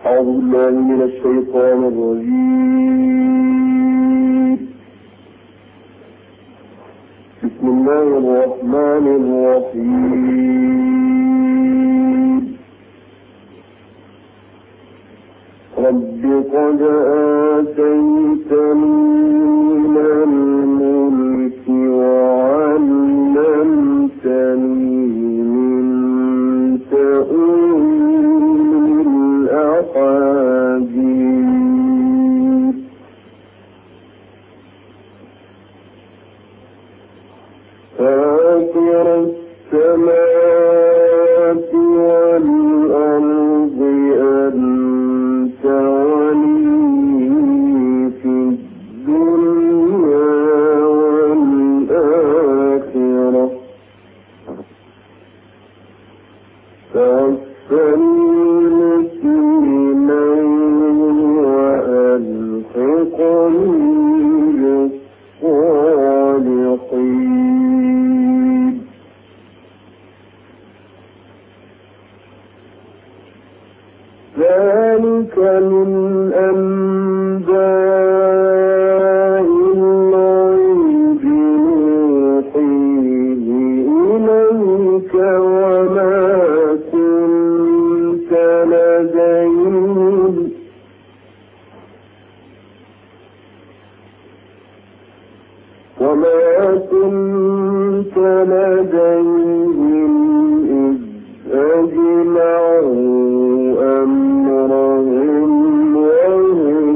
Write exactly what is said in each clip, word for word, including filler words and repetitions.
أعوذ بالله من الشيطان الرجيم. بسم الله الرحمن الرحيم. رب قد آتيتني من الملك وعلمتني من تأويل الأحاديث فاطر السماوات والأرض أنت ولي في الدنيا والآخرة توفني مسلما وألحقني بالصالحين. ذلك من أنباء الغيب نوحيه إليك وما كنت لديهم وما كنت لديهم إذ أجمعوا أمرهم وهم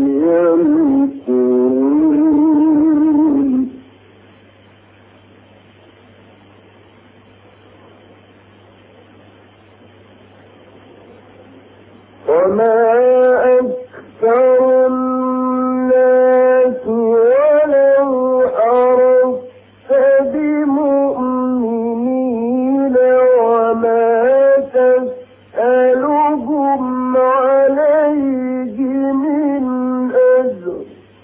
يمكرون. وما أكثر الناس ولو حرصت بمؤمنين وما تسألهم عليه من أجر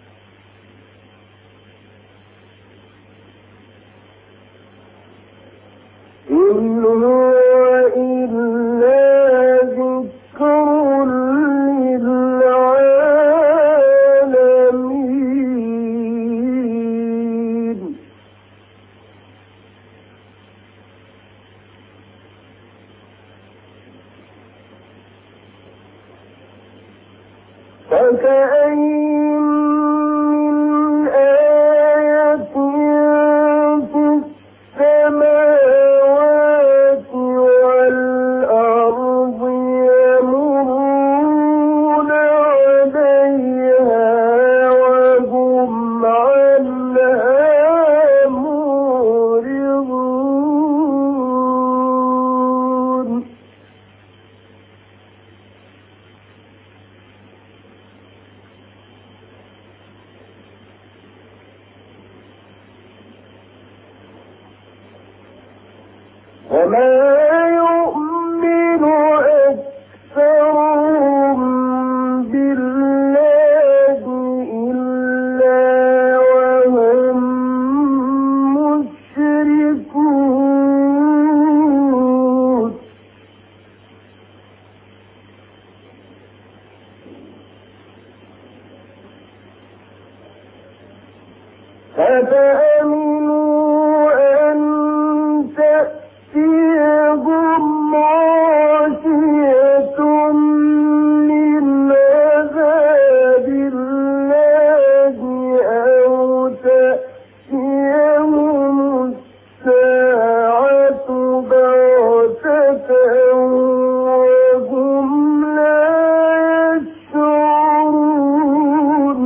إن هو إلا ذكر للعالمين. فكأين من آية في السماوات والأرض يمرون عليها وهم عنها معرضون. وما يؤمن أكثرهم بالله إلا وهم مشركون. فَأَمِنُوا أَن تَأْتِيَهُمْ غَاشِيَةٌ مِّنْ عَذَابِ اللَّهِ أَوْ تَأْتِيَهُمُ السَّاعَةُ بَغْتَةً وَهُمْ لَا يَشْعُرُونَ.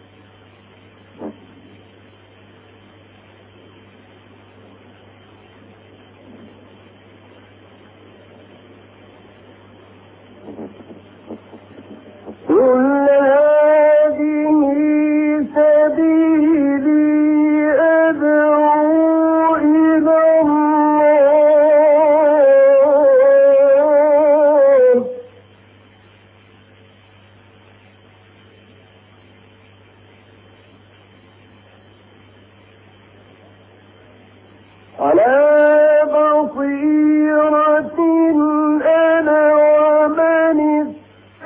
قُلْ هَٰذِهِ سَبِيلِي أَدْعُو إِلَى اللَّهِ ۚ عَلَىٰ بَصِيرَةٍ أَنَا وَمَنِ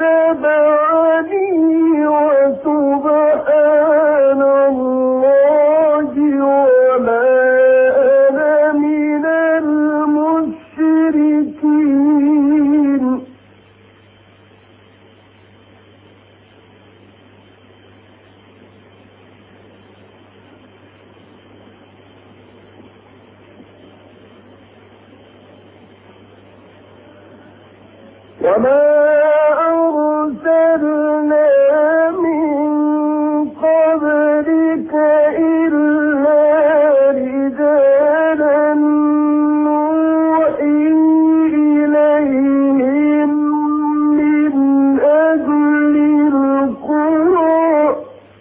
وما أرسلنا من قبلك إلا رجالا نوحي إليهم من أهل القرى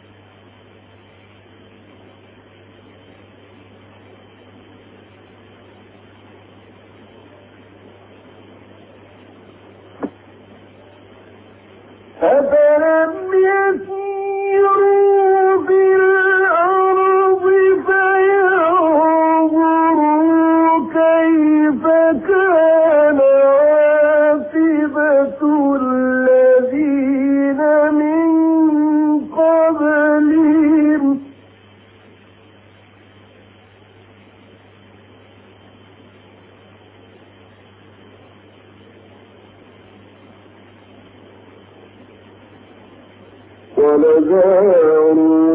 أفلم يسيروا في الأرض فينظروا كيف كان عاقبة الذين من قبلهم ولدار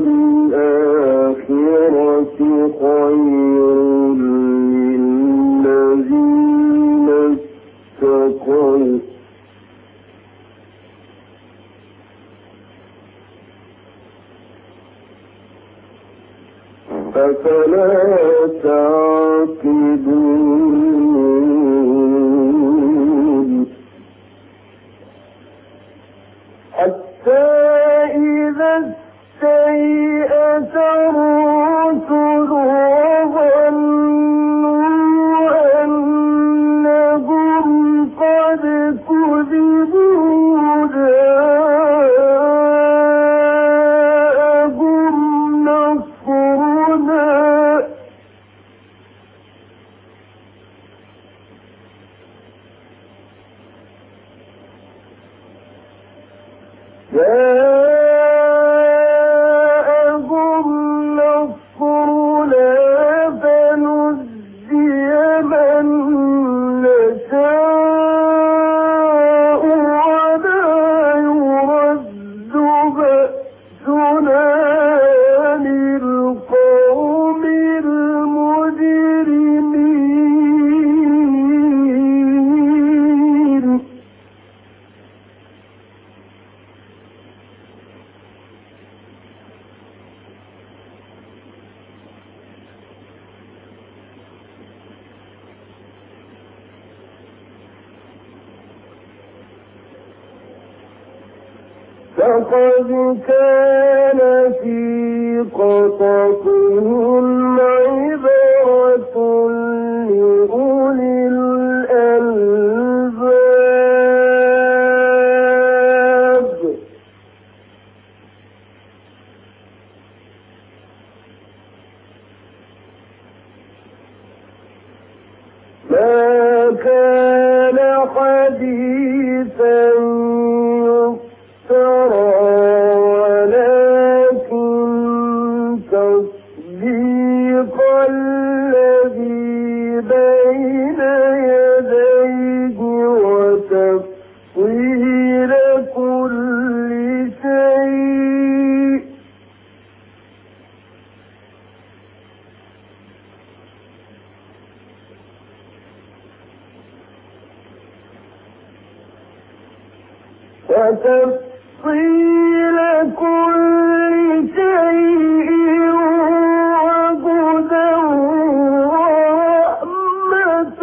الآخرة خير للذين اتقوا أفلا تعقلون حتى إذا استيأس الرسل وظنوا أنهم قد كذبوا جاءهم نصرنا جاءهم نصرنا فنجي من نشاء ولا يرد بأسنا عن القوم المجرمين لقد كان في قصصهم عبرة لأولي الألباب ما كان حديثا يفترى ولكن تصديق الذي بين يديه وتفصيل كل شيء وتفصيل كل شيء وهدى ورحمة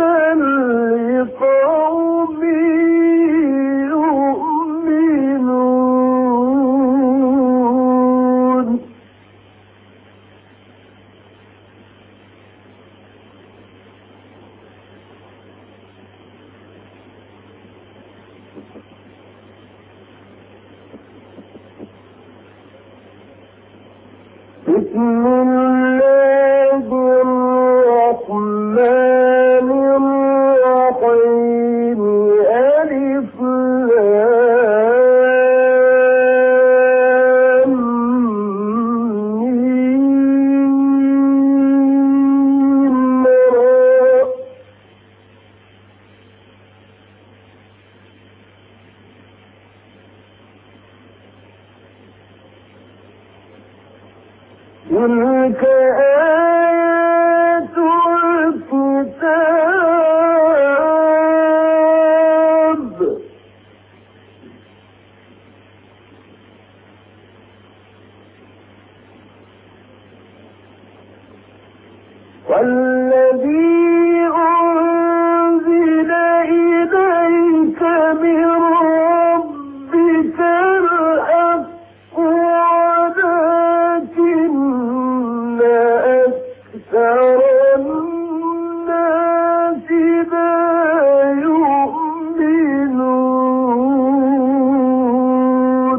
لقوم يؤمنون بسم الله الرحمن الرحيم ألف لام ميم را تلك آيات الكتاب والذي أنزل إليك من ربك الحق ولكن أكثر الناس لا يؤمنون.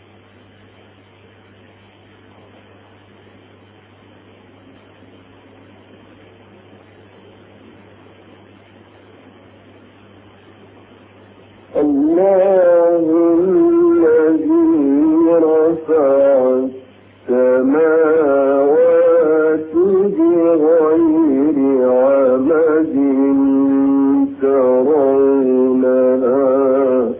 الله الذي رفع السماوات بغير عمد ترونها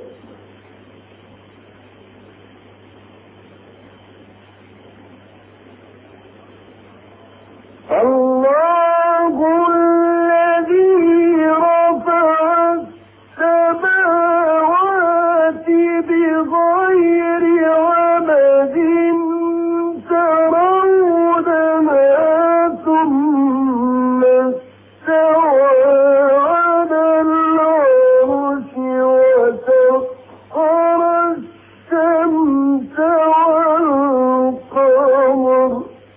الله الذي رفع السماوات بغير عمد ترونها ثم استوى على العرش وسخر الشمس والقمر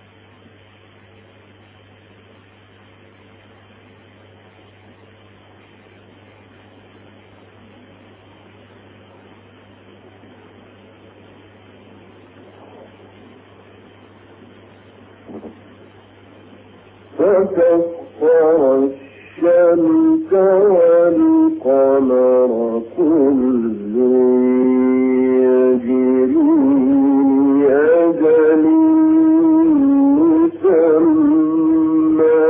فسخر الشمس والقمر كل يجري لأجل مسمى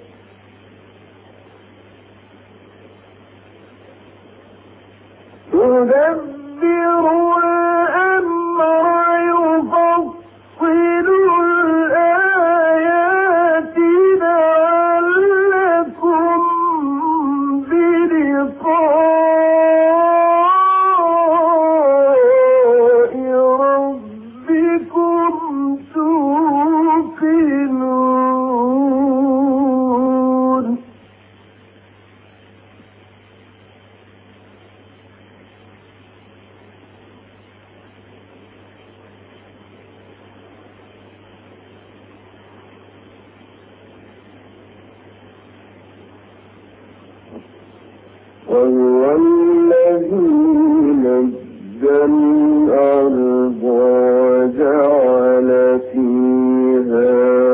تدبر الأمر يفصل الآيات لعلكم بلقاء ربكم توقنون. وهو الذي نزل الأرض وجعل فيها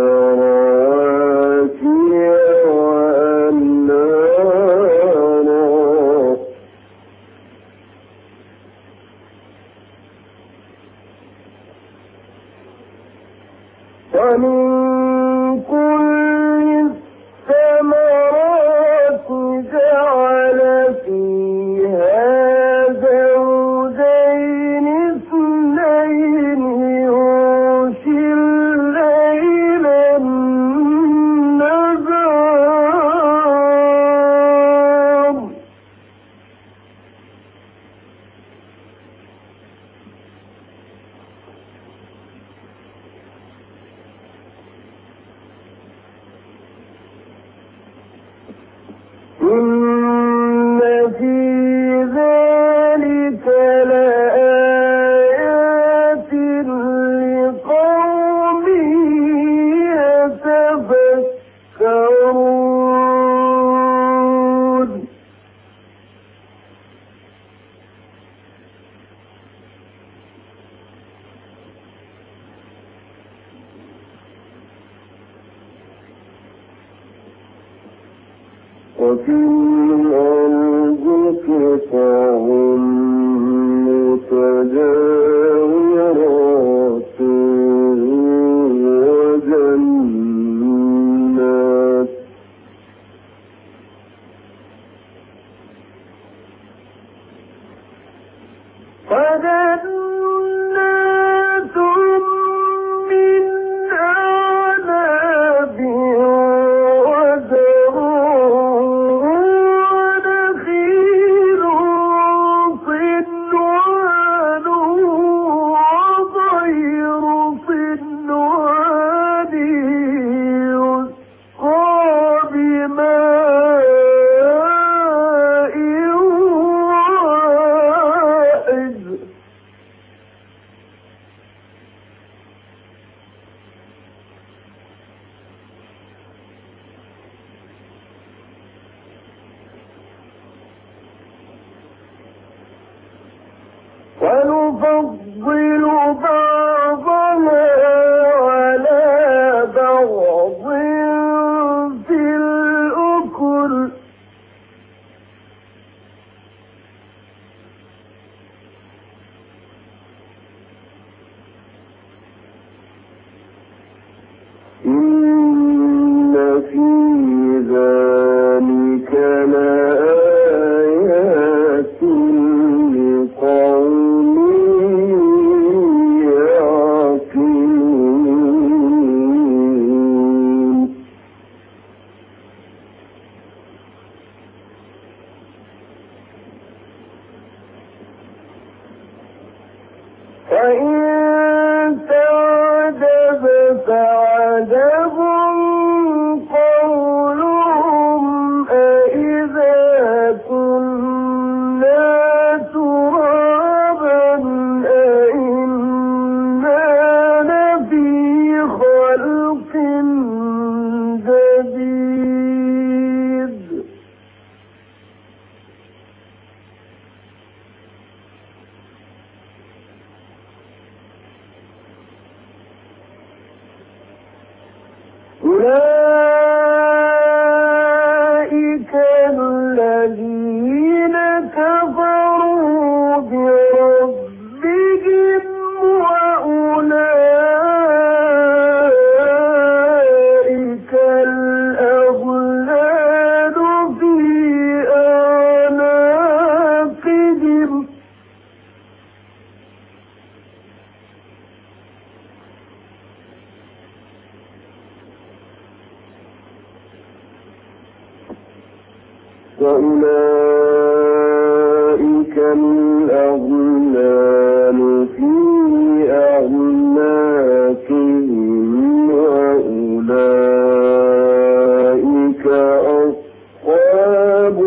رواسي وأنهارا ومن كل الثمرات جعل فيها زوجين اثنين يغشي الليل النهار إن في ذلك لآيات لقوم يتفكرون. وفي الأرض قطع متجاورات وجنات وجنات من أعناب وزروع ونخيل صنوان وغير صنوان يسقى نفضل بعضها على بعض في الأكل إن في ذلك لآيات لقوم يعقلون فإن تعجب فعجب قولهم أإذا كنا ترابا أإنا لفي خلق جديد أولئك الذين كفروا بربهم وأولئك الأغلال في أعناقهم وأولئك الأغلال في أعناقهم وأولئك أصحاب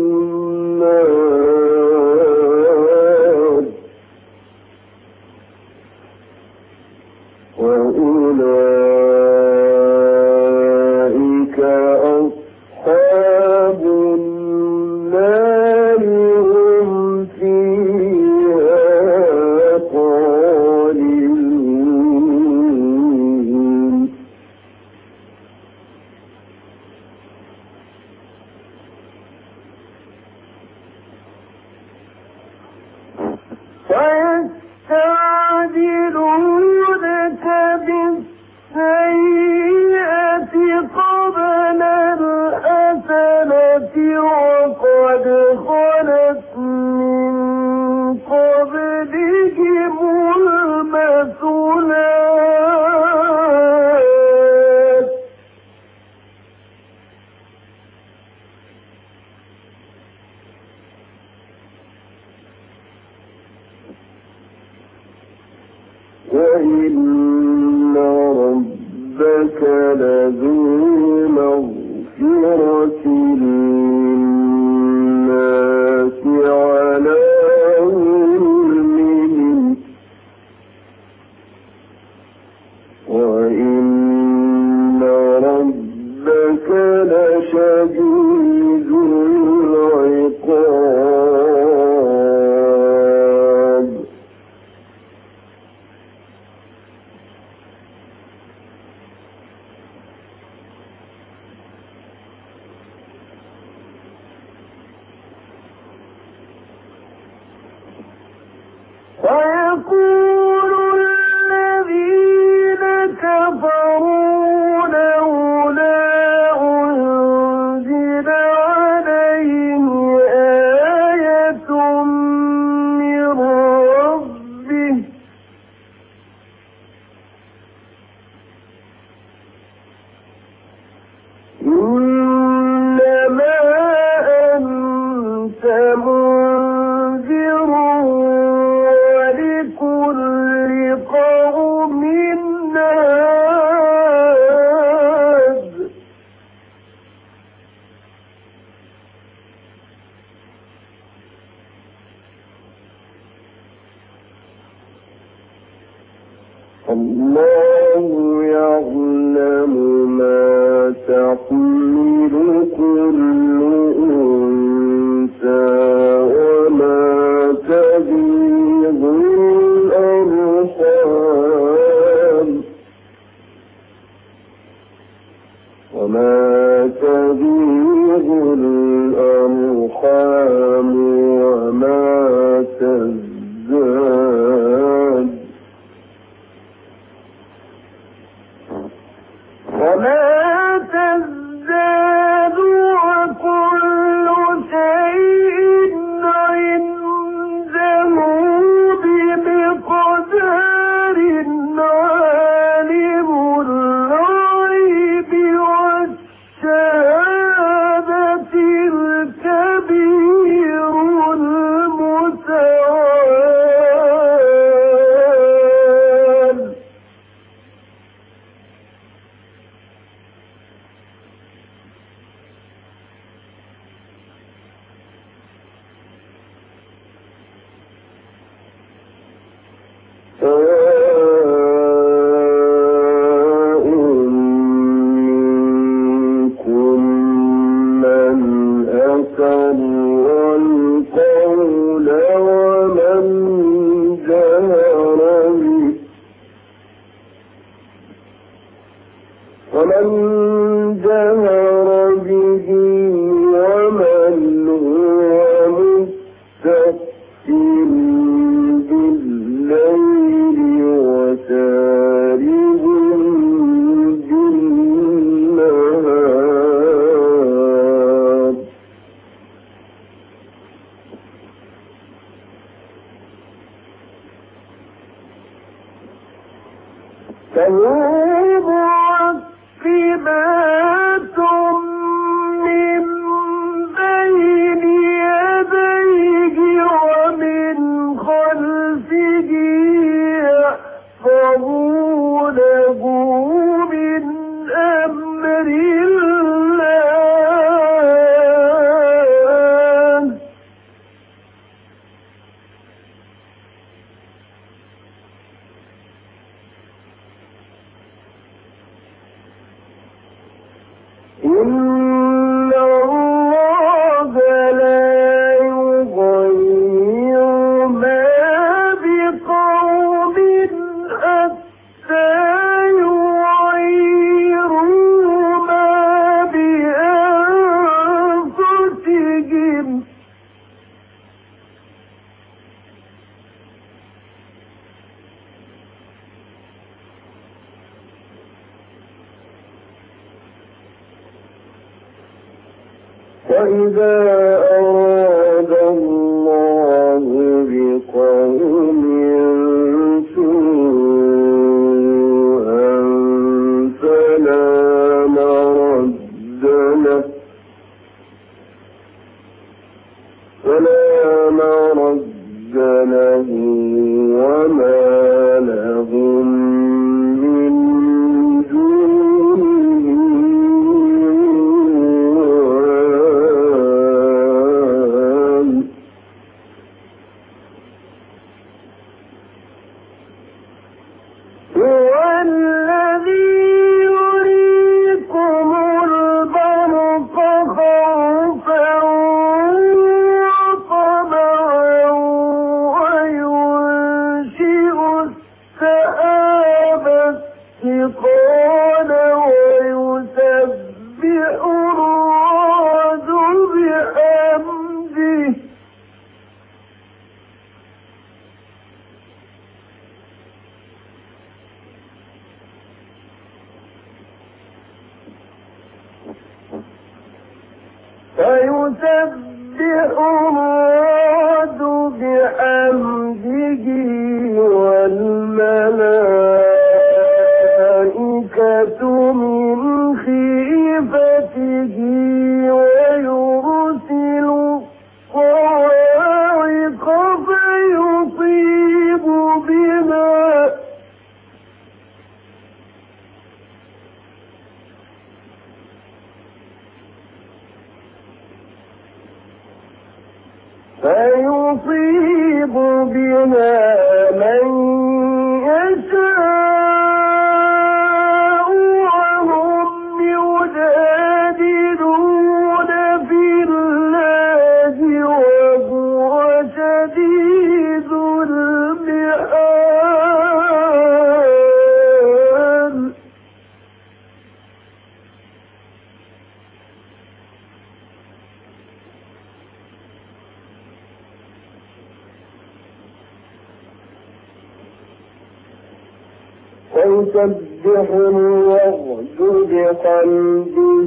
النار وأولئك أصحاب النار هم فيها خالدون ويستعجلونك بالسيئة قبل الحسنة وقد خلت من قبلهم المثلات وإن ربك لذو مغفرة للناس على ظلمهم وإن ربك لشديد العقاب ويقول الذين كفروا لولا أنزل عليه آية من ربه إنما أنت منذر ولكل قوم هاد الله يعلم ما تحمل كل أنثى وما تغيض الأرض بالليل وسارب بالنهار فهو معقبات من بين يديه ومن خلفه يحفظونه من أمر الله إن الله لا يغير ما بقوم حتى يغيروا ما بأنفسهم وإذا أراد الله بقوم سوءا فلا مرد له فلا مرد له وما لهم من دونه هو الذي يريكم البرق خوفا وطمعا وينشئ السحاب الثقال ويسبح الرعد بحمده فيسبح الرعد بحمده والملائكة من خيفته ويرسل الصواعق فيصيب بها فيصيب بها من يشاء وهم يجادلون في الله وهو شديد المحال ويسبح الرعد بحمده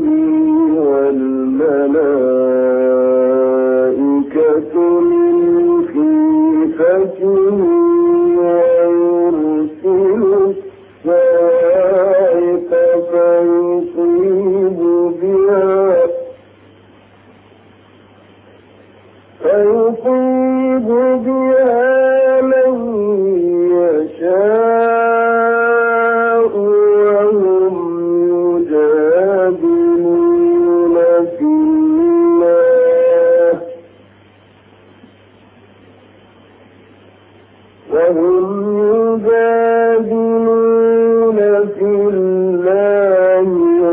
والملائكة من خيفته ويرسل الصواعق فيصيب بها فيصيب بها من يشاء وهم يجادلون في الله وهم يجادلون في الله